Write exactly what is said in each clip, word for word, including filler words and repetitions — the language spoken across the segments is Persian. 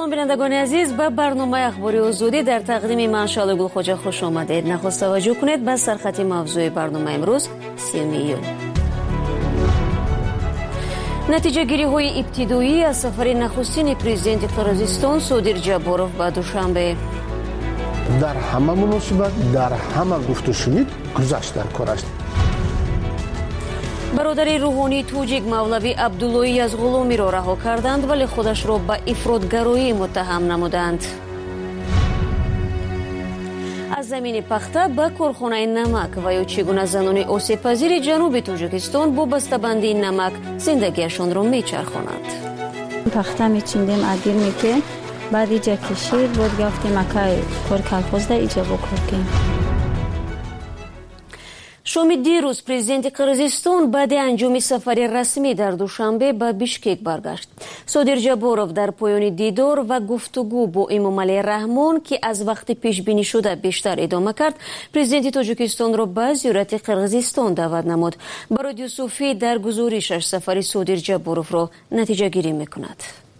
سلام بینندگان عزیز، به برنامه اخباری آزادی در تقدیم من شاله گلخوجه خوش آمدید. نخست توجه کنید به سرخط موضوع برنامه امروز سیوم ایون. نتیجه گیری های ابتدایی از سفر نخستین پرزیدنت قرقیزستان صادر جابوروف به دوشنبه. در همه مناسبت، در همه گفت و شنید گذشت در کار است. برادر روحانی توجیک مولوی عبداللهی از غلامی را رها کردند ولی خودش را به افراطگرایی متهم نمودند. از زمین پخته به کارخانه نمک و یا چگونه زنان آسیب پذیر جنوب تاجیکستان با بسته‌بندی نمک زندگیشان را میچرخانند. پخته میچیندیم عدیر میکه بعد ایجا کشید بود گفتیم اکای کار کلخوز ده ایجا بکرکیم. شام دیروز پرزیدنت قرقیزستان بعد انجام سفر رسمی در دوشنبه به بیشکک برگشت. صادر جابوروف در پایان دیدار و گفتگو با امامعلی رحمان که از وقت پیش بینی شده بیشتر ادامه کرد، پرزیدنت تاجیکستان را به زیارت قرقیزستان دعوت نمود. با رادیو صوفی در گزارشش سفر صادر جابوروف را نتیجه گیری میکند.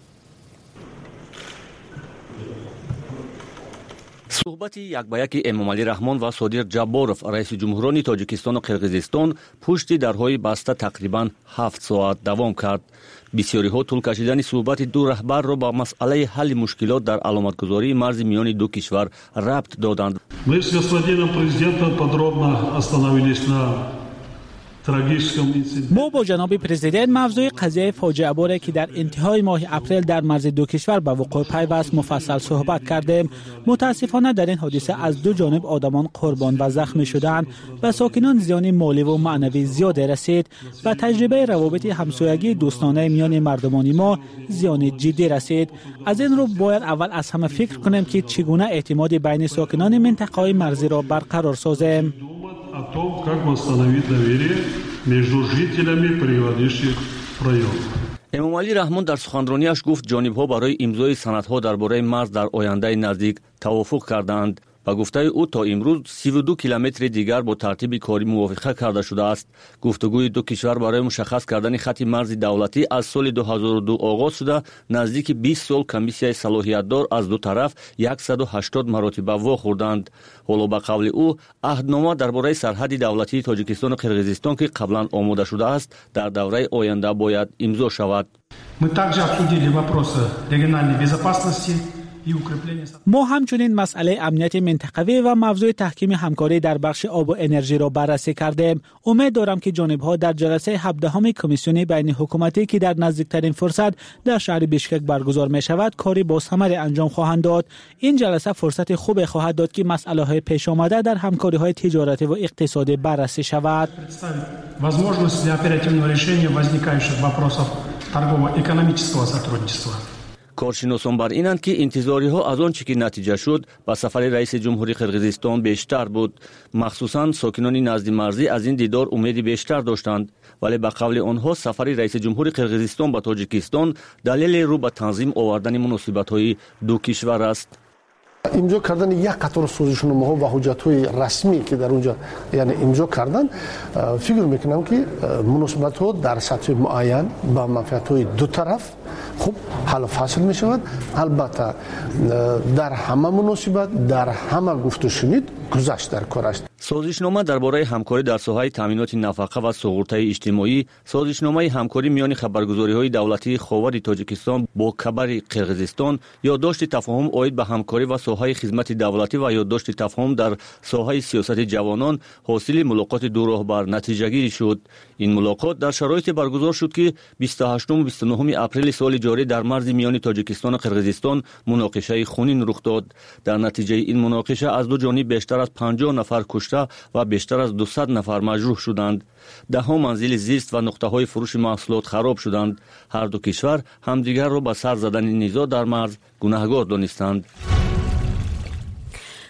صحبت یک به یک امامعلی رحمان و صادر جابوروف رئیس جمهوران تاجیکستان و قرقیزستان پشت درهای بسته تقریبا هفت ساعت دوام کرد. بسیاری ها طول کشیدن صحبت دو رهبر را با مسئله حل مشکلات در علامتگذاری مرز میان دو کشور ربط دادند. Мы с господином президентом подробно остановились на ما با جناب پرزیدنت موضوع قضیه فاجعه باره که در انتهای ماه اپریل در مرز دو کشور به وقوع پیوست مفصل صحبت کردیم. متاسفانه در این حادثه از دو جانب آدمان قربان و زخمی شدند و ساکنان زیان مالی و معنوی زیاد رسید. و تجربه روابط همسایگی دوستانه میان مردمان ما زیان جدی رسید. از این رو باید اول از همه فکر کنیم که چگونه اعتماد بین ساکنان منطقه مرزی را برقرار سازیم. о том, как восстановить доверие между жителями приграничных районов. امامعلی رحمان در سخنرانیش گفت جانب‌ها برای امضای سندها درباره مرز در آینده نزدیک توافق کردند. و گفته او تا امروز سی و دو کیلومتر دیگر با ترتیب کاری موافقه کرده شده است. گفتگوی دو کشور برای مشخص کردن خط مرز دولتی از سال دو هزار و دو آغاز شده. نزدیک بیست سال کمیسیای صلاحیت دار از دو طرف صد و هشتاد مراتبه واخوردند. حالا به قول او عهدنامه درباره سرحد دولتی تاجیکستان و قرقیزستان که قبلا آماده شده است در دوره آینده باید امضا شود. Мы также обсудили вопросы региональной безопасности. ما همچنین مسئله امنیت منطقوی و موضوع تحکیم همکاری در بخش آب و انرژی را بررسی کردیم. امید دارم که جانب‌ها در جلسه هفدهم کمیسیون بین حکومتی که در نزدیکترین فرصت در شهر بیشکک برگزار می شود کاری با ثمر انجام خواهند داد. این جلسه فرصت خوب خواهد داد که مسائل پیش آمده در همکاری‌های تجارتی و اقتصادی بررسی شود. Возможность для оперативного решения возникающих вопросов торгово-экономического сотрудничества. کارشناسان بر اینند که انتظاری ها از آنچه که نتیجه شد با سفر رئیس جمهوری قرقیزستان بیشتر بود. مخصوصا ساکنان نزد مرزی از این دیدار امید بیشتر داشتند، ولی به قول آنها سفر رئیس جمهوری قرقیزستان به تاجیکستان دلیل رو به تنظیم آوردن مناسبت های دو کشور است. امضا کردن یک قطار سازشنامه ها و حجت های رسمی که در اونجا یعنی امضا کردن، فکر میکنم که مناسبت ها در سطح معین با منفعت های دو طرف خوب حل و فصل می شود. البته در همه مناسبت، در همه گفت و شنید گذشت در کار است. سازشنامه درباره همکاری در ساحه تامینات نفقه و سقوط‌های اجتماعی، سازشنامه همکاری میان خبرگزاری‌های دولتی خاور تاجیکستان با کبر قرقیزستان، یادداشت تفاهم عاید به همکاری و ساحه خدمت دولتی و یادداشت تفاهم در ساحه سیاست جوانان حاصل ملاقات دو راهبر نتیجه گیری شد. این ملاقات در شرایط برگزار شد که بیست و هشتم و بیست و نهم اپریل سال جاری در مرز میان تاجیکستان و قرقیزستان مناقشه خونین رخ داد. در نتیجه این مناقشه از دو جانب بیشتر از پنجاه نفر کشته و بیشتر از دویست نفر مجروح شدند. ده ها منزل زیست و نقطه های فروش محصولات خراب شدند. هر دو کشور همدیگر را به سر زدن نزاع در مرز گناهکار دانستند.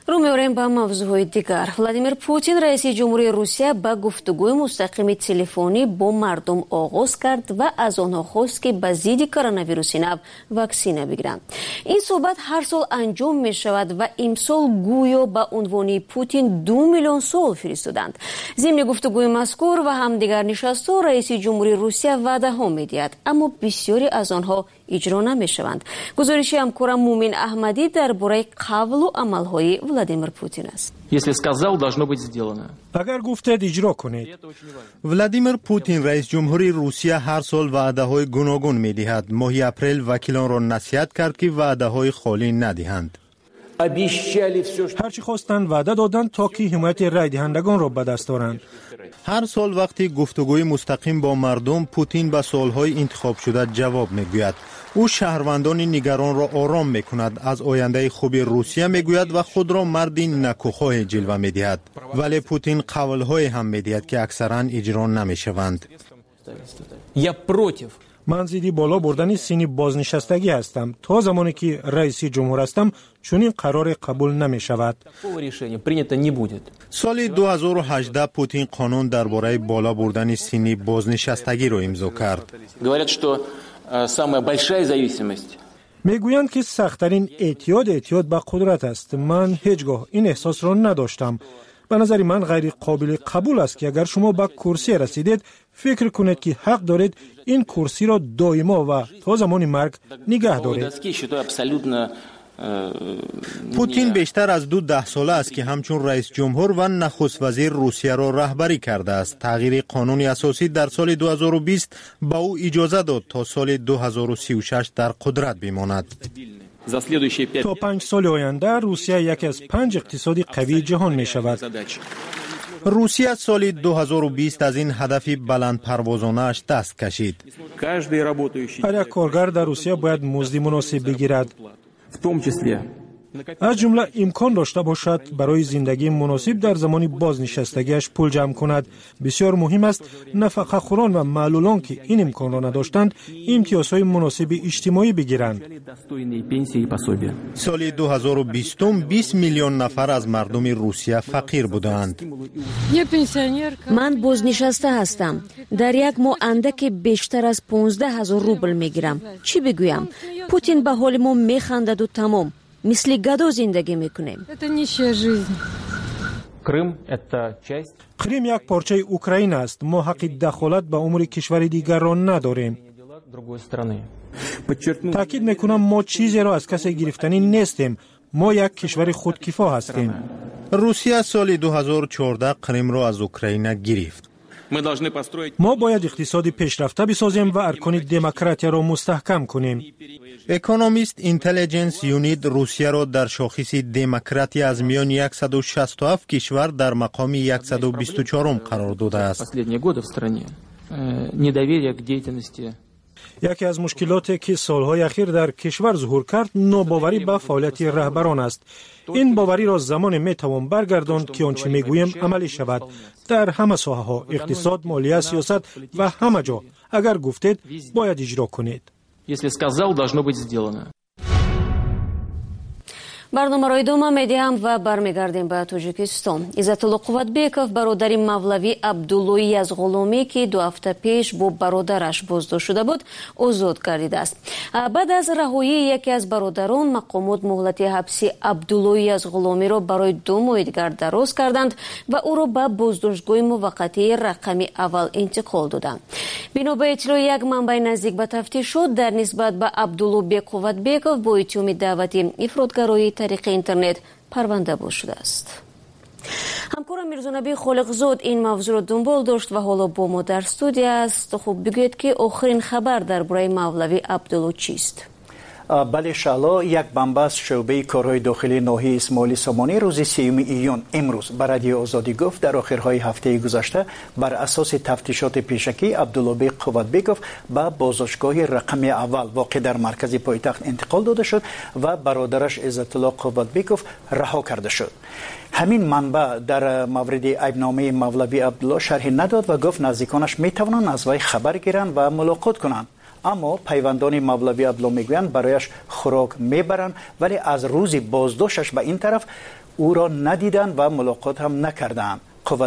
رو می‌آوریم با موضوع دیگر. ولادیمیر پوتین رئیس جمهوری روسیه با گفتگوی مستقیم تلفنی با مردم آغاز کرد و از آنها خواست که به ضد کرونا ویروس نو واکسینه بگیرند. این صحبت هر سال انجام می شود و امسال گویا با عنوان پوتین دو میلیون سال فرستادند. ضمن گفتگوی مذکور و هم دیگر نشست‌ها رئیس جمهوری روسیه وعده ها می‌دهد، اما بسیاری از آنها اجرا نمی‌شوند. گزارش همکارم مومن احمدی درباره قول و عمل‌های ولادیمیر پوتین است. Если сказал, должно быть сделано. اگر گفتید اجرا کنید. ولادیمیر پوتین رئیس جمهوری روسیه هر سال وعده‌های گوناگون می‌دهد. ماه اپریل وکیلان را نصیحت کرد که وعده‌های خالی ندهند. هرچی خواستند وعده دادند تا که حمایت رای دهندگان را به دست آورند. هر سال وقتی گفتگوی مستقیم با مردم، پوتین به سوالهای انتخاب شده جواب میگوید. او شهروندان نگران را آرام میکند، از آینده خوب روسیه میگوید و خود را مردی نکوخواه جلوه میدهد. ولی پوتین قولهای هم میدهد که اکثرا اجرا نمیشوند. من ضد بالا بردن سن بازنشستگی هستم. تا زمانی که رئیس جمهور هستم چنین قرار قبول نمی شود. سال دو هزار و هجده پوتین قانون درباره بالا بردن سن بازنشستگی را امضا کرد. میگویند که سخت‌ترین اعتیاد اعتیاد به قدرت است. من هیچگاه این احساس را نداشتم. به نظر من غیر قابل قبول است که اگر شما به کرسی رسیدید فکر کنید که حق دارید این کرسی را دائما و تا زمان مرگ نگه دارید. پوتین بیشتر از دو ده ساله است که همچون رئیس جمهور و نخست وزیر روسیه را رهبری کرده است. تغییر قانون اساسی در سال دو هزار و بیست با او اجازه داد تا سال دو هزار و سی و شش در قدرت بماند. تا پنج سال آینده روسیه یکی از پنج اقتصادی قوی جهان می شود. روسیه سال دو هزار و بیست از این هدف بلند پروازانه‌اش دست کشید. هر یک کارگر در روسیه باید مزد مناسب بگیرد. از جمله امکان داشته باشد برای زندگی مناسب در زمان بازنشستگیش پول جمع کند. بسیار مهم است نفقه خوران و معلولان که این امکان را نداشتند امتیازهای مناسب اجتماعی بگیرند. سال دو هزار و بیست بیست میلیون نفر از مردم روسیه فقیر بودند. من بازنشسته هستم. در یک ماه اندکی بیشتر از پانزده هزار روبل میگیرم. چی بگویم؟ پوتین به حال ما میخندد و تمام. مثل گدا زندگی میکنیم. کریم یک پارچه اوکراین است. ما حق دخالت به امور کشور دیگر را نداریم. تاکید میکنم ما چیزی را از کسی گرفتنی نیستیم. ما یک کشور خودکفا هستیم. روسیه سال دو هزار و چهارده کریم را از اوکراین گرفت. ما باید اقتصادی پیشرفته بسازیم و ارکان دموکراسی را مستحکم کنیم. اکونومیست اینتلیجنس یونیت روسیه را در شاخص دموکراسی از میان صد و شصت و هفت کشور در مقام صد و بیست و چهار قرار داده است. یکی از مشکلاتی که سالهای اخیر در کشور ظهور کرد ناباوری به فعالیت رهبران است. این باوری را زمان میتوان برگرداند که آنچه میگوییم عملی شود در همه ساحه‌ها، اقتصاد، مالیه، سیاست و همه جا. اگر گفتید باید اجرا کنید. برنامه را ادامه میدیم و برمیگردیم به تاجیکستان. عزت‌الله قوتبеков برادر مولوی عبداللهی از غلامی که دو هفته پیش با برادرش بازداشت شده بود آزاد گردیده است. بعد از رهایی یکی از برادران مقامات مهلت حبسی عبداللهی از غلامی را برای دو ماه دیگر دراز کردند و او را به بازداشتگاه موقتی رقم اول انتقال دادند. بنا به اطلاع یک منبع نزدیک به تفتیشات در نسبت به عبدالله قوتبеков با اتهام دعوت افراطگرایی طریق اینترنت پرونده باز شده است. همکارم میرزانبی خالقزاد این موضوع را دنبال داشت و حالا با ما در استودیو است. خب بگوید که آخرین خبر درباره مولوی عبدالله چیست؟ بله شالا، یک بمب از شعبه کارهای داخلی ناحیه اسماعیلی سامانی روز سیوم ایون امروز به رادیو آزادی گفت در آخرهای هفته گذشته بر اساس تفتیشات پیشکی عبدالله قوتبکov به بازداشتگاه رقم اول واقع در مرکز پایتخت انتقال داده شد و برادرش عزت‌الله قوتبکov رها کرده شد. همین منبع در مورد عیبنامه مولوی عبدالله شرحی نداد و گفت نزدیکانش می توانند از وی خبر گیرند و ملاقات کنند. اما پیوندان مولوی عبدالله میگویند برایش خوراک میبرند، ولی از روز بازداشتش به این طرف او را ندیدند و ملاقات هم نکردند.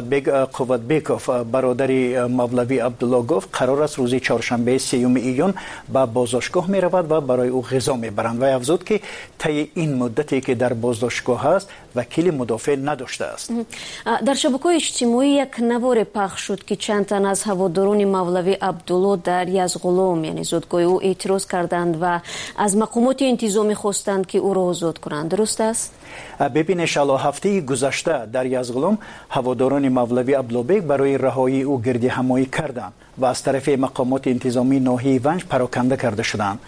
قوتبیکوف برادر مولوی عبدالله گفت قرار است روز چهارشنبه سیوم ایون به بازداشتگاه می رود و برای او غذا می برند و افزود که طی این مدتی که در بازداشتگاه است وکیل مدافع نداشته است. در شبکه‌های اجتماعی یک نوار پخش شد که چند تن از هواداران مولوی عبدالله در یزغلوم یعنی زادگاه او اعتراض کردند و از مقامات انتظامی خواستند که او را آزاد کنند. درست است؟ ببین انشالله هفته گذشته در یزغلوم هواداران مولوی عبدالله برای رهایی او گردی همایی کردند و از طرف مقامات انتظامی ناحیه ونج پراکنده کرده شدند.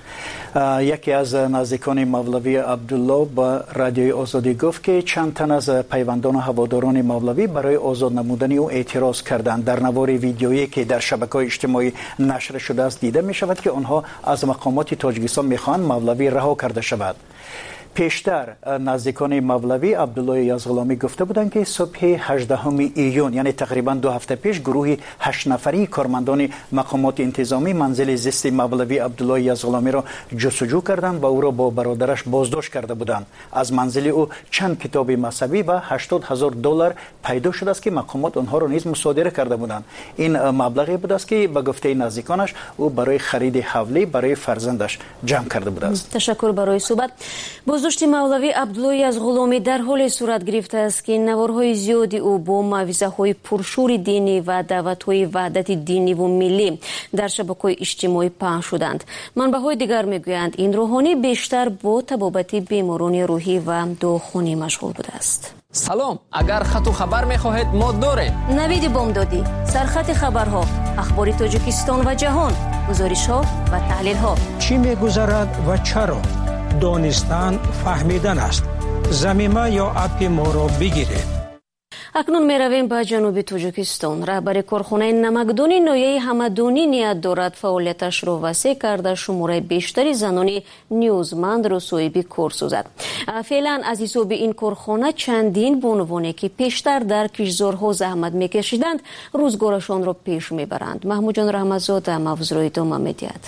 یکی از نزدیکان مولوی عبدالله با رادیوی آزادی گفت که چند تن از پیوندان هواداران مولوی برای آزاد نمودن او اعتراض کردند. در نوار ویدیویی که در شبکه‌های اجتماعی نشر شده است دیده می شود که آنها از مقامات تاجیکستان می خواهند مولوی رها کرده شود. پیشتر نزدیکان مولوی عبدالله یزغلامی گفته بودند که صبح هجدهم ایون یعنی تقریبا دو هفته پیش گروه هشت نفری کارمندان مقامات انتظامی منزل زیست مولوی عبدالله یزغلامی را جستجو کردند و او را با برادرش بازداشت کرده بودند. از منزل او چند کتاب مذهبی و هشتاد هزار دلار پیدا شده است که مقامات آنها را نیز مصادره کرده بودند. این مبلغی بود است که به گفته نزدیکانش او برای خرید حوله برای فرزندش جمع کرده بود است. تشکر برای صحبت. بازداشت مولوی عبدالله یزغلامی در حال صورت گرفته است که نوارهای زیادی او با موعظه‌های پرشور دینی و دعوت‌های وحدت دینی و ملی در شبکه‌های اجتماعی پخش شدند. منبع‌های دیگر می‌گویند این روحانی بیشتر با طبابت بیماران روحی و داخونی مشغول بوده است. سلام، اگر خط و خبر می‌خواهید ما داریم. نوید بامدادی، سرخط خبرها، اخبار تاجیکستان و جهان، گزارش‌ها و تحلیل‌ها. چی می‌گذرد و چرا؟ دانستن فهمیدن است. زمینه یا اپ ما را بگیرید. اکنون می رویم به جنوب تاجیکستان. رهبر کارخانه نمکدانی ناحیه همدانی نیت دارد فعالیتش را وسیع کرده شماره بیشتری زنان نیوزمند را صاحب کار سازد. فعلا از حساب این کارخانه چندین بانوانی که پیشتر در کشتزارها زحمت میکشیدند روزگارشان را پیش میبرند. محمود جان رحمتزاده موضوع را ادامه میدهد.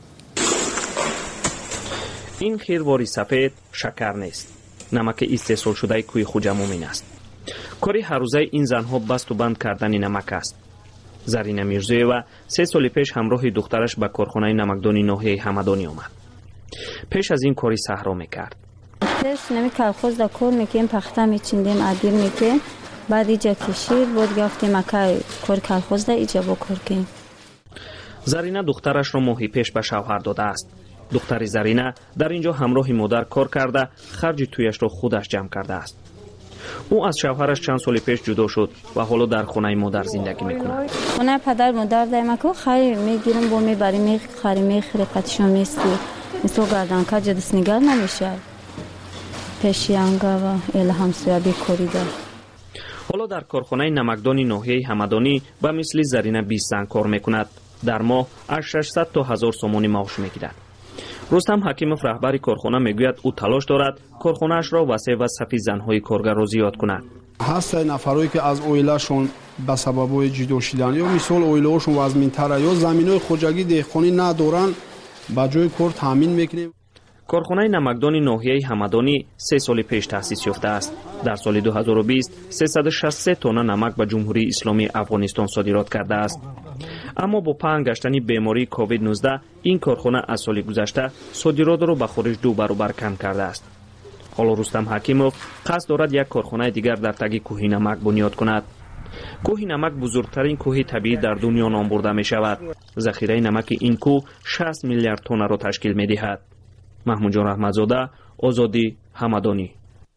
این خیرواری سفید شکر نیست. نمک استحصال شده کوی خوجمومین است. کاری هر روزه این زنها بست و بند کردن نمک است. زرینه میرزویeva سه سال پیش همراه دخترش به کارخانه نمکدانی ناحیه همدانی آمد. پیش از این کاری صحرا میکرد. پیش نمی کلخوز دا کار میکنیم، پخته میچیندیم، عدیر میکنیم، بعد ایجا کشید بود گفتیم اکای کار کلخوز دا ایجا با کار کنیم. زرینه دخترش را ماهی پیش به شوهر داده است. دختر زرینه در اینجا همراه مادر کار کرده خرج تویش را خودش جمع کرده است. او از شوهرش چند سال پیش جدا شد و حالا در خانه مادر زندگی میکند. خانه پدر مادر دایما خرید میگیریم با میبریم میخریم میخره قطشون میستی مثل گردن که جدس نگر نمیشه پیشیانگا و اله همسویا بیکاری دار. حالا در کارخانه نمکدانی ناحیه همدانی به مثل زرینه بیست زن کار میکند. در ماه از ششصد تا هزار سومانی معاش میگیرد. رستم حکیموف رهبر کارخانه میگوید او تلاش دارد کارخانه‌اش را وسیع و صفی زنهای کارگر را زیاد کند. هست نفرایی که از اویلهشون به سبب جدا شدن یا مثال اویله‌هاشون وزمین‌تر یا زمینای خوجگی دهقانی ندارن با جای کار تامین میکنیم. کارخانه نمکدانی ناحیه همدانی سه سال پیش تأسیس یافته است. در سال دو هزار و بیست سیصد و شصت و سه تن نمک به جمهوری اسلامی افغانستان صادرات کرده است. اما با پنگ گشتن بیماری کووید نوزده این کارخانه از سال گذشته صادرات را به خارج دو برابر کم کرده است. حالا رستم حکیموف قصد دارد یک کارخانه دیگر در تگ کوه نمک بنیاد کند. کوه نمک بزرگترین کوه طبیعی در دنیا نام برده می شود. ذخیره نمک این کوه شصت میلیارد تن را تشکیل می دهد. محمود جان رحمتزاده، آزادی، همدانی.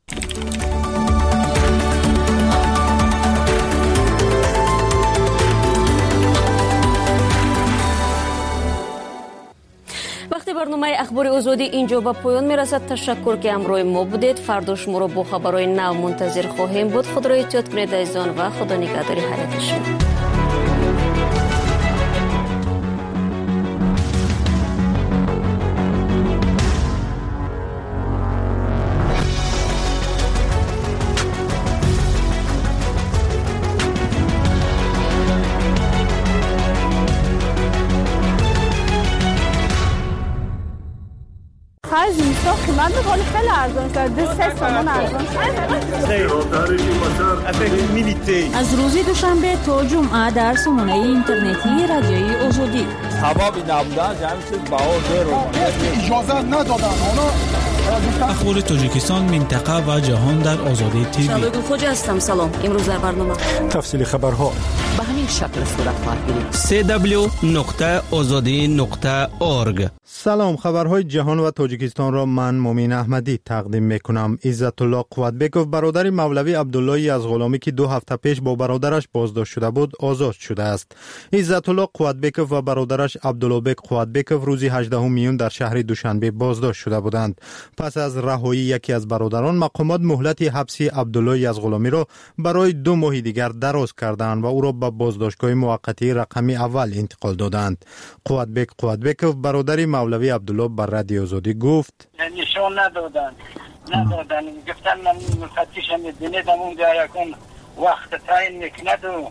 وقتی برنامه اخبار آزادی اینجا به پایان میرسد، تشکر که همراه ما بودید. فردا شما را با خبرهای نو منتظر خواهیم بود. خود را احتیاط کنید عزیزان و خدا نگهداری حیاتشون. آخر زمستان قیمت میکنه خیلی ارزان شد دو سه تومن ارزان شد. از روز دوشنبه تا جمعه در سامانه اینترنتی رادیوی آزادی هوا نبودن جمع شد باور رو اجازه ندادن اونا. اخبار تاجیکستان، منطقه و جهان در آزادی تیوی. شباب خوش هستم. سلام. امروز در برنامه تفصیل خبرها به همین شکل صورت خواهد گرفت. سی دبلیو نقطه آزادی نقطه اورگ. سلام، خبرهای جهان و تاجیکستان را من مومین احمدی تقدیم میکنم. عزت الله قوتبکوف برادر مولوی عبدالله یزغلامی که دو هفته پیش با برادرش بازداشت شده بود آزاد شده است. عزت الله قوتبکوف و برادرش عبدالله قوتبکوف روز هجدهم میون در شهر دوشنبه بازداشت شده بودند. پس از رهایی یکی از برادران، مقامات مهلت حبسی عبدالله یزغلامی را برای دو ماه دیگر دراز کردند و او را به بازداشتگاه موقتی رقمی اول انتقال دادند. قوتبک قوتبکوف برادر مولوی عبدالله بر رادیو آزادی گفت نشان ندادند ندادند گفتن من مفتشم دیدم اونجا یکون وقت تعیین نکند و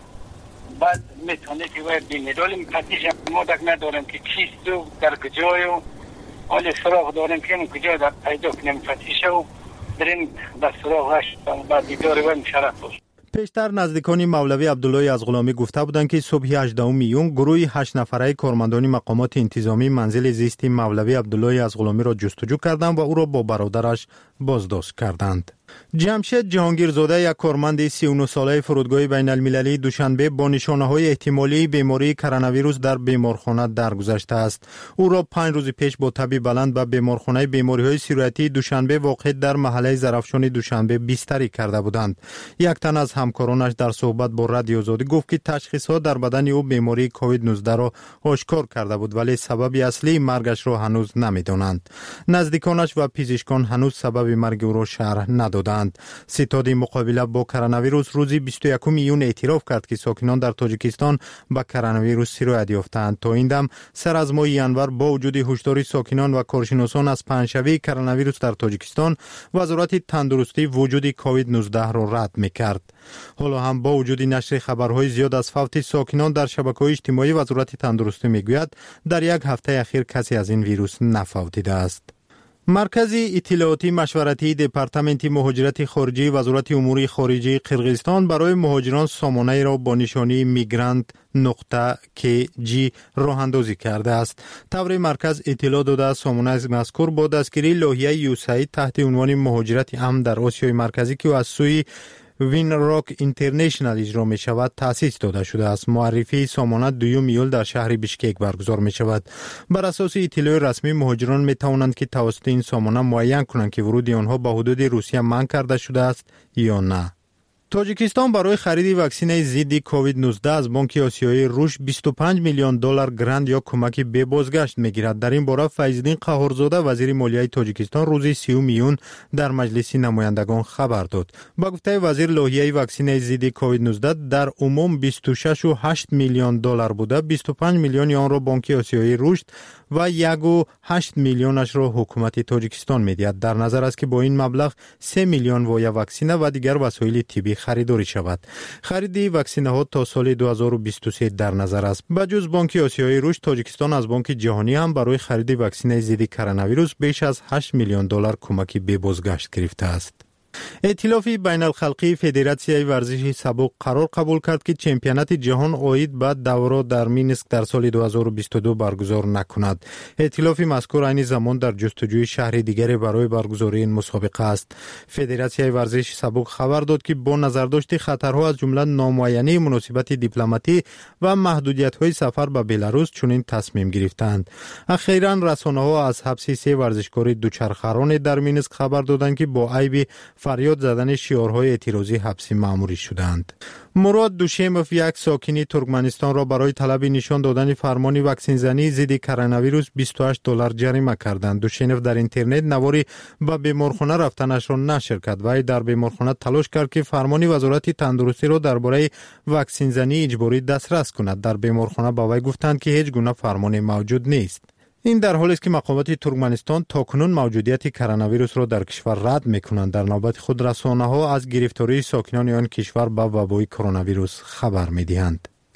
بعد میتونه که باید بینید ولی مفتشم مدک ندارم که چیست و در کجای و ولی سراغ دارم که من کجا در پیدا کنیم مفتشه و بریم به سراغش بعد دیداره و مشرف باش. پیشتر نزدیکان مولوی عبدالله یزغلامی گفته بودند که صبح هجدهم میون گروه هشت نفره کارمندان مقامات انتظامی منزل زیستی مولوی عبدالله یزغلامی را جستجو کردند و او را با برادرش بازداشت کردند. جمشید جهانگیرزاده، یک کارمند سی و نه ساله فرودگاه بین المللی دوشنبه با نشانه‌های احتمالی بیماری کرونا ویروس در بیمارخانه درگذشته است. او را پنج روز پیش با تب بلند به بیمارخانه بیماری‌های سیرویتی دوشنبه واقع در محله ظرفشان دوشنبه بستری کرده بودند. یک تن از همکارانش در صحبت با رادیو آزادی گفت که تشخیصات در بدن او بیماری کووید نوزده را آشکار کرده بود ولی سبب اصلی مرگش را هنوز نمی‌دانند. نزدیکانش و پزشکان هنوز سبب مرگ او را شرح ندادند. ستاد مقابله با کرونا ویروس روز بیست و یکم میون اعتراف کرد که ساکنان در تاجیکستان با کرونا ویروس سرایت یافتند. تا این دم سر از ماه ینور با وجود هشدار ساکنان و کارشناسان از پنجشنبه کرونا ویروس در تاجیکستان، وزارت تندرستی وجود کووید نوزده را رد میکرد. حالا هم با وجود نشر خبرهای زیاد از فوت ساکنان در شبکه‌های اجتماعی، وزارت تندرستی میگوید در یک هفته اخیر کسی از این ویروس نفوتیده است. مرکز اطلاعاتی مشورتی دپارتمنت مهاجرت خارجی وزارت امور خارجه قرقیزستان برای مهاجران سامانه را با نشانی میگرانت نقطه کی جی راه اندازی کرده است. طور مرکز اطلاع داده سامانه مذکور با دستگیری لایحه یوسعید تحت عنوان مهاجرت امن در آسیای مرکزی که از سوی وین راک اینترنشنال اجرا می شود تأسیس داده شده است. معرفی سامانه دوم ایول در شهر بیشکک برگزار می شود. بر اساس اطلاع رسمی، مهاجران می توانند که توسط این سامانه معین کنند که ورود آنها به حدود روسیه منع کرده شده است یا نه. تاجیکستان برای خرید واکسن ضد کووید نوزده از بانک آسیایی روش بیست و پنج میلیون دلار گرانت یا کمک به بازگشت میگیرد. در این باره فیض‌الدین قهارزاده وزیر مالیه تاجیکستان روز سیوم میون در مجلس نمایندگان خبر داد. با گفته وزیر، لایحه واکسن ضد کووید نوزده در عموم بیست و شش و هشت میلیون دلار بوده. بیست و پنج میلیون آن را بانک آسیایی رشد و یک و هشت میلیونش را حکومت تاجیکستان میدهد. در نظر است که با این مبلغ سه میلیون وایه واکسن و دیگر وسایل طبی خریداری شود. خرید واکسن ها تا سال دو هزار و بیست و سه در نظر است. بجز بانک آسیایی رشد، تاجیکستان از بانک جهانی هم برای خرید واکسن ضد کرونا ویروس بیش از هشت میلیون دلار کمک به بازگشت گرفته است. ائتلاف بین الخلقی فدراسیای ورزش سبک قرار قبول کرد که چمپیونات جهان عاید به دوره در مینسک در سال دو هزار و بیست و دو برگزار نکند. ائتلاف مذکور عین زمان در جستجوی شهر دیگری برای برگزاری این مسابقه است. فدراسیای ورزش سبک خبر داد که با نظرداشت خطرها از جمله نامعینی مناسبت دیپلماتی و محدودیت‌های سفر به بلاروس چنین تصمیم گرفتند. اخیراً رسانه‌ها از حبس سه ورزشکار دوچرخه‌ران در مینسک خبر دادند که با عیب فریاد زدن شعارهای اعتراضی حبسی مأموری شدند. مراد دوشیموف، یک ساکن ترکمنستان، را برای طلب نشان دادن فرمان واکسن زنی ضد کرونا ویروس بیست و هشت دلار جریمه کردند. دوشیموف در اینترنت نواری به بیمارخانه رفتنش را نشر کرد و در بیمارخانه تلاش کرد که فرمان وزارت تندرستی را درباره واکسن زنی اجباری دسترس کند. در بیمارخانه با وی گفتند که هیچ گونه فرمان موجود نیست. این در حالی است که مقامات ترکمنستان تاکنون موجودیت کرونا ویروس را در کشور رد می‌کنند. در نوبت خود رسانه‌ها از گرفتاری ساکنان آن کشور به وبای کرونا ویروس خبر می‌دهند.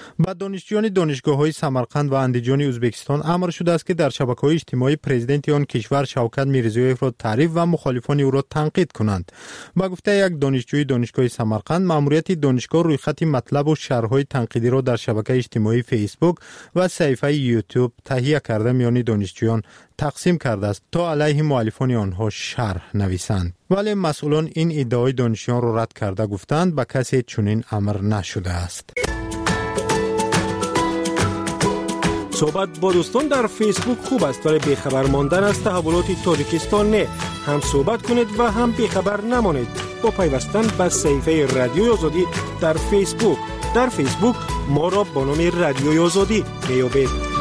با دانشجویان دانشگاه‌های سمرقند و اندیجان ازبکستان امر شده است که در شبکه‌های اجتماعی پرزیدنت آن کشور شوکت میرزایف را تعریف و مخالفان او را تنقید کنند. با گفته یک دانشجوی دانشگاه سمرقند، مأموریت دانشگاه روی خط مطلب و شرح‌های تنقیدی را در شبکه اجتماعی فیسبوک و صفحه یوتیوب تهیه کرده میان دانشجویان تقسیم کرده است تا علیه مؤلفان آنها شرح نویسند. ولی مسئولان این ادعای دانشجویان را رد کرده گفتند به کسی چنین امر نشده است. صحبت با دوستان در فیسبوک خوب است ولی بیخبر ماندن از تحولات تاجیکستان نه. هم صحبت کنید و هم بیخبر نمانید با پیوستن به صفحه رادیوی آزادی در فیسبوک. در فیسبوک ما را با نام رادیوی آزادی میابید.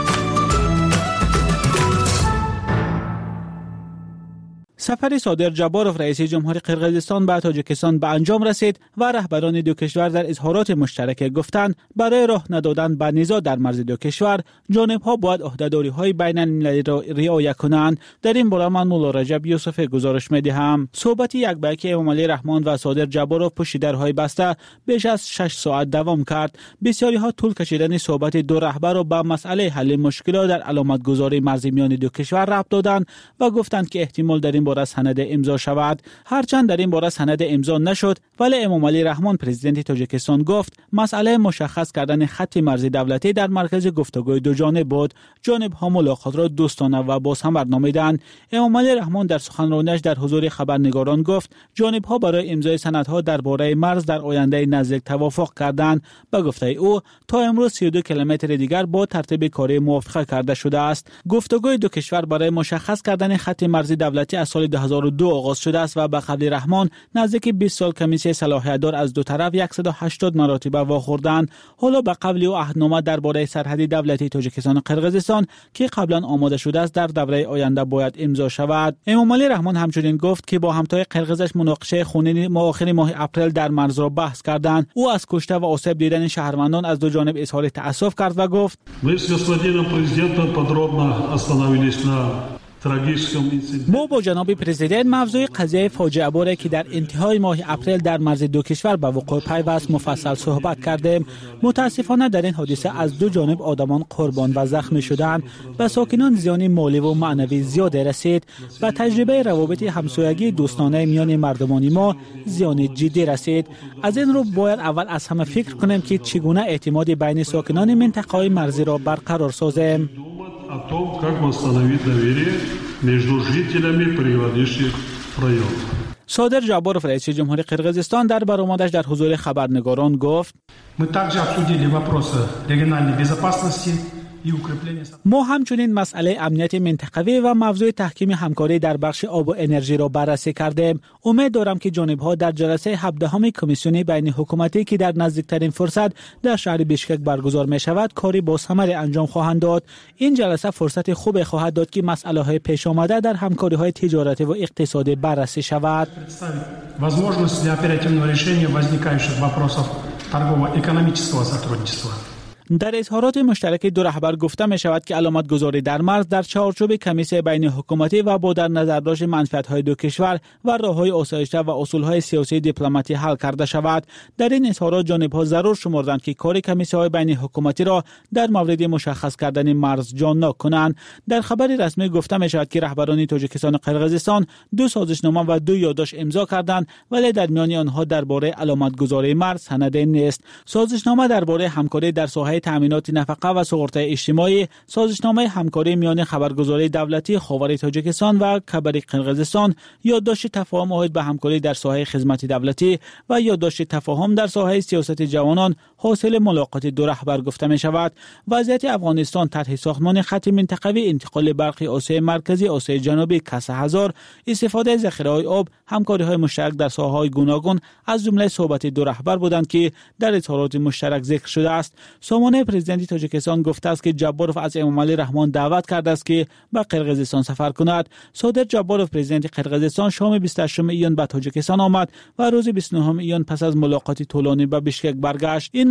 سفر صادر جباروف رئیس جمهوری قرقیزستان به تاجیکستان به انجام رسید و رهبران دو کشور در اظهارات مشترک گفتند برای راه ندادن به نزاع در مرز دو کشور جانب‌ها باید عهده‌داری‌های بین المللی را رعایت کنند. در این باره من مولا رجب یوسف گزارش می‌دهم. صحبت یک به یک امام علی رحمان و صادر جباروف پشت درهای بسته بیش از شش ساعت دوام کرد. بسیاری‌ها طول کشیدن صحبت دو رهبر را به مسئله حل مشکلات در علامتگذاری مرزی میان دو کشور ربط دادند و گفتند که احتمال در این باره سند امضا شود. هرچند در این باره سند امضا نشد ولی امام علی رحمان پرزیدنت تاجیکستان گفت مسئله مشخص کردن خط مرزی دولتی در مرکز گفتگوی دو جانبه بود. جانب‌ها ملاقات را دوستانه و بازثمر نامیدند. امام علی رحمان در سخنرانیش در حضور خبرنگاران گفت جانب‌ها برای امضای سندها درباره مرز در آینده نزدیک توافق کردند. به گفته او تا امروز سی و دو کیلومتر دیگر با ترتیب کاری موافقه کرده شده است. گفتگوی دو کشور برای مشخص کردن خط مرزی دولتی از سال دو هزار و دو آغاز شده است و به قول رحمان نزدیک بیست سال کمیسیون صلاحیت دار از دو طرف صد و هشتاد مراتب واخوردند. حالا به قبل او عهدنامه درباره سرحد دولتی تاجیکستان و قرقیزستان که قبلا آماده شده است در دوره آینده باید امضا شود. امام علی رحمان همچنین گفت که با همتای قرقیزش مناقشه خونین آخر ماه اپریل در مرز را بحث کردند. او از کشته و آسیب دیدن شهروندان از دو جانب اظهار تأسف کرد و گفت ما با جناب پرزیدنت موضوع قضیه فاجعه باره که در انتهای ماه اپریل در مرز دو کشور به وقوع پیوست مفصل صحبت کردیم. متاسفانه در این حادثه از دو جانب آدمان قربان و زخمی شدند و ساکنان زیان مالی و معنوی زیاد رسید و تجربه روابط همسایگی دوستانه میان مردمان ما زیان جدی رسید. از این رو باید اول از همه فکر کنیم که چگونه اعتماد بین ساکنان منطقه مرزی را برقرار سازیم. о том, как восстановить доверие между жителями приграничных районов. صادر جباروف رئیس جمهوری قرقیزستان در برآمدش در حضور خبرنگاران گفت Мы также обсудили вопросы региональной безопасности. ما همچنین مسئله امنیت منطقوی و موضوع تحکیم همکاری در بخش آب و انرژی را بررسی کردیم. امید دارم که جانب‌ها در جلسه هفدهم کمیسیون بین حکومتی که در نزدیکترین فرصت در شهر بیشکک برگزار می شود کاری با ثمر انجام خواهند داد. این جلسه فرصت خوب خواهد داد که مسائل پیش آمده در همکاری‌های تجارتی و اقتصادی بررسی شود. Возможность для оперативного решения возникающих вопросов торгово-экономического сотрудничества. در اظهارات مشترک دو رهبر گفته می شود که علامت گذاری در مرز در چارچوب کمیسیون بین حکومتی و با در نظر داشت منفعت‌های دو کشور و راه‌های آسایش‌تر و اصول‌های سیاسی دیپلماتی حل کرده شود. در این اظهارات جانب‌ها ضرور شمردند که کار کمیسیون بین حکومتی را در مورد مشخص کردن مرز جان‌ناک کنند. در خبر رسمی گفته می شود که رهبران تاجیکستان و قرقیزستان دو سازشنامه و دو یادداشت امضا کردند ولی در میان آنها درباره علامت گذاری مرز سند نیست. سازشنامه درباره همکاری در ساحه تامینات نفقه و سقراط اجتماعی، سازشنامه همکاری میان خبرگزاری دولتی خاور تاجیکستان و کبر قرقیزستان، یادداشت تفاهم عهد به همکاری در ساحه خدمات دولتی و یادداشت تفاهم در ساحه سیاست جوانان حاصل ملاقات دو رهبر گفته می شود. وضعیت افغانستان طرح ساختمان خط منطقوی انتقال برق آسیای مرکزی آسیای جنوبی کسه هزار، استفاده ذخیره‌های آب، همکاری‌های مشترک در ساحه‌های گوناگون از جمله صحبت دو رهبر بودند که در اظهارات مشترک ذکر شده است. سامانه پرزیدنت تاجیکستان گفته است که جباروف از امام علی رحمان دعوت کرده است که به قرقیزستان سفر کند. صادر جباروف پرزیدنت قرقیزستان شام بیست و هشتم ایون به تاجیکستان آمد و روز بیست و نهم ایون پس از ملاقاتی طولانی به بیشکک برگشت. این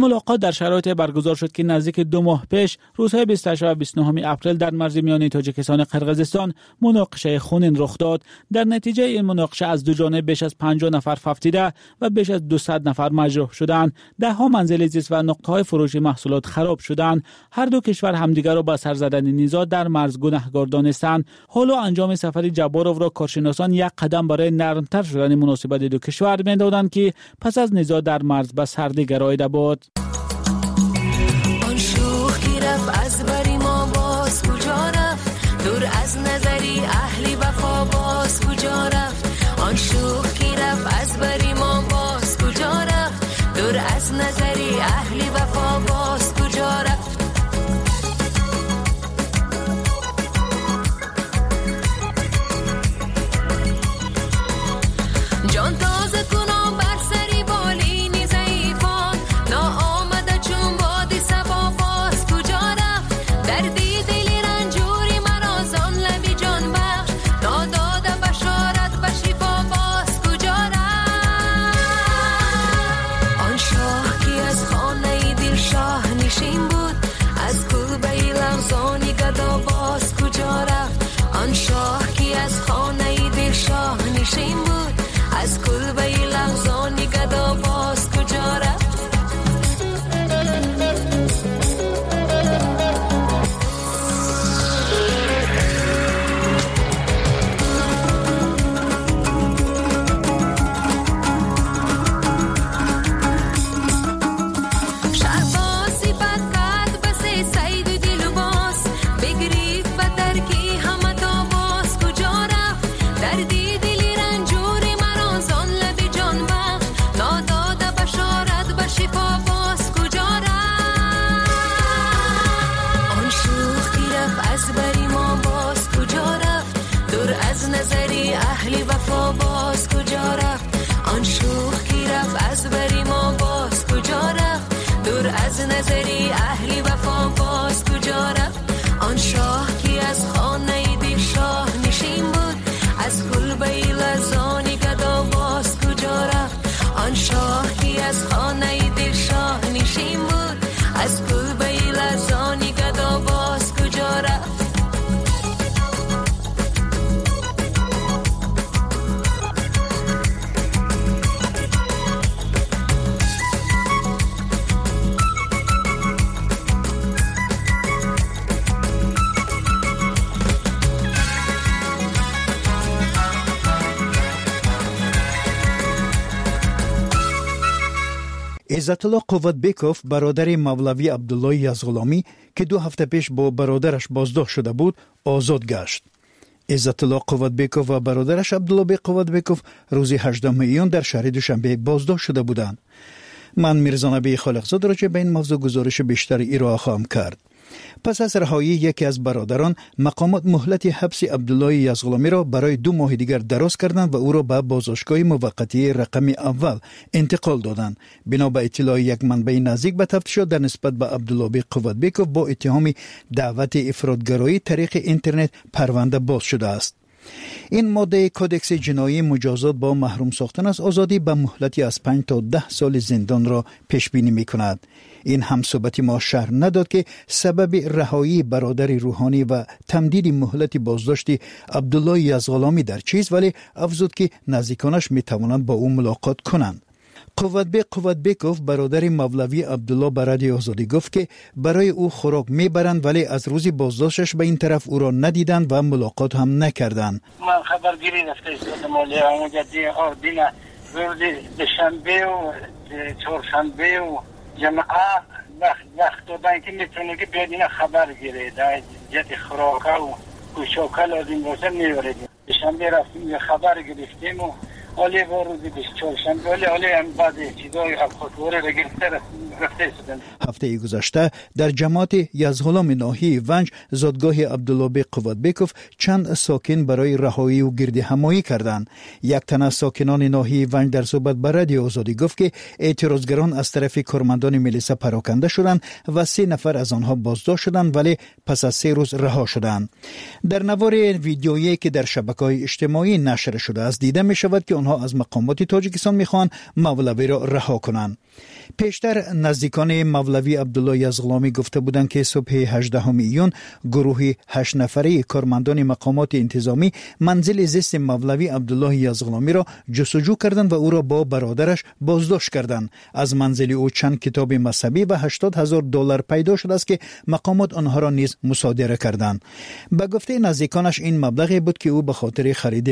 ملاقات در شرایط برگزار شد که نزدیک دو ماه پیش روزهای بیست و هشت و بیست و نه اپریل در مرز میانی تاجیکستان و قرقیزستان مناقشه خونین رخ داد. در نتیجه این مناقشه از دو جانب بیش از پنجاه نفر ففتیده و بیش از دویست نفر مجروح شدند. ده ها منزل زیست و نقطه‌های فروشی محصولات خراب شدند. هر دو کشور همدیگر را با سر زدن نیزا در مرز گناهکار دانستند. حالا انجام سفر جباروف را کارشناسان یک قدم برای نرمتر شدن مناسبت دو کشور می‌دادند که پس از نیزا در مرز به سردی گراییده بود. آن شوخ کی رفت از بری ما باز کجا رفت؟ دور از نظری اهلی وفا باز کجا رفت؟ آن شوخ کی رفت از بری ما باز کجا رفت؟ دور از نظری اهلی وفا باز کجا رفت؟ جان تازه کنم بر سری بالینی ضعیفان ناآمده چون بادی سبا باز کجا رفت؟ دردی دلی رنجوری مرا زان لبی جان بخش ناداده بشارت به شفا باز کجا رفت؟ آن شاه کی از خانه دل شاه نشین بود از کلبه لغزانی گدا باز کجا رفت؟ آن شاه کی از خانه دل شاه نشین بود از کلبه لغزانی گدا باز کجا رفت؟ نظری اهلی وفا باز کجا رفت؟ آن شوخ کی رفت از بری ما باز کجا رفت؟ دور از نظری اهلی وفا باز کجا رفت؟ آن شاه کی از خانه دل شاه نشین بود از کلبه لرزانی گدا باز کجا رفت؟ آن شاه کی از خانه دل شاه نشین بود از کلبه لرزانی گدا باز کجا رفت؟ عزتالله قوتبیکوف برادر مولوی عبدالله یزغلامی که دو هفته پیش با برادرش بازداشت شده بود آزاد گشت. عزتالله قوتبیکوف و برادرش عبدالله بی قوتبیکوف روز هجدهم ایون در شهر دوشنبه بازداشت شده بودند. من میرزا نبی خالقزاد راجع به این موضوع گزارش بیشتری ارائه خواهم کرد. پس از رهایی یکی از برادران، مقامات مهلت حبس عبدالله یزغلامی را برای دو ماه دیگر دراز کردند و او را به بازداشتگاه موقتی رقم اول انتقال دادند. بنا به اطلاع یک منبع نزدیک به تفتیشات در نسبت به عبدالله قوتبیکوف با اتهام دعوت افراطگرایی طریق اینترنت پرونده باز شده است. این ماده کودکس جنایی مجازات با محروم ساختن از آزادی به مهلتی از پنج تا ده سال زندان را پیش بینی می کند. این همصحبتی ما شرح نداد که سبب رهایی برادر روحانی و تمدید مهلت بازداشتی عبدالله یزغلامی در چیست، ولی افزود که نزدیکانش می توانند با او ملاقات کنند. قوتبیک قوتبیکوف برادر مولوی عبدالله به رادیو آزادی گفت که برای او خوراک میبرند ولی از روزی بازداشتش به این طرف او را ندیدند و ملاقات هم نکردند. من خبرگیری رفته استاد مالی اونجا دی آردینا روز دوشنبه و چهارشنبه و جمعه وقت وقت دادن که میتونه که بیاد اینا خبر گیره در جهت خوراک و گوشاکه لازم باشه میبرید. دوشنبه رفتیم خبر گرفتیم و حالی با روزی بیست چهارشنبه حالی حالی هم بعد چیزای افخوره را گرفته رفته شدن. هفته گذشته در جماعت یزغلام ناحیه ونج زادگاه عبدالله قوتبیکوف چند ساکن برای رهایی و گرد همایی کردند. یک تن از ساکنان ناحیه ونج در صحبت با رادیو آزادی گفت که اعتراضگران از طرف کارمندان ملیسا پراکنده شدند و سه نفر از آنها بازداشت شدند ولی پس از سه روز رها شدند. در نوار ویدیویی که در شبکه‌های اجتماعی نشر شده است دیده می شود که آنها از مقامات تاجیکستان میخوان مولوی را رها کنند. پیشتر نزدیکان مولوی عبدالله یزغلامی گفته بودند که صبح هجدهم ایون گروه هشت نفره کارمندان مقامات انتظامی منزل زیست مولوی عبدالله یزغلامی را جستجو کردند و او را با برادرش بازداشت کردند. از منزل او چند کتاب مذهبی و هشتاد هزار دلار پیدا شده است که مقامات آنها را نیز مصادره کردند. به گفته نزدیکانش این مبلغی بود که او به خاطر خرید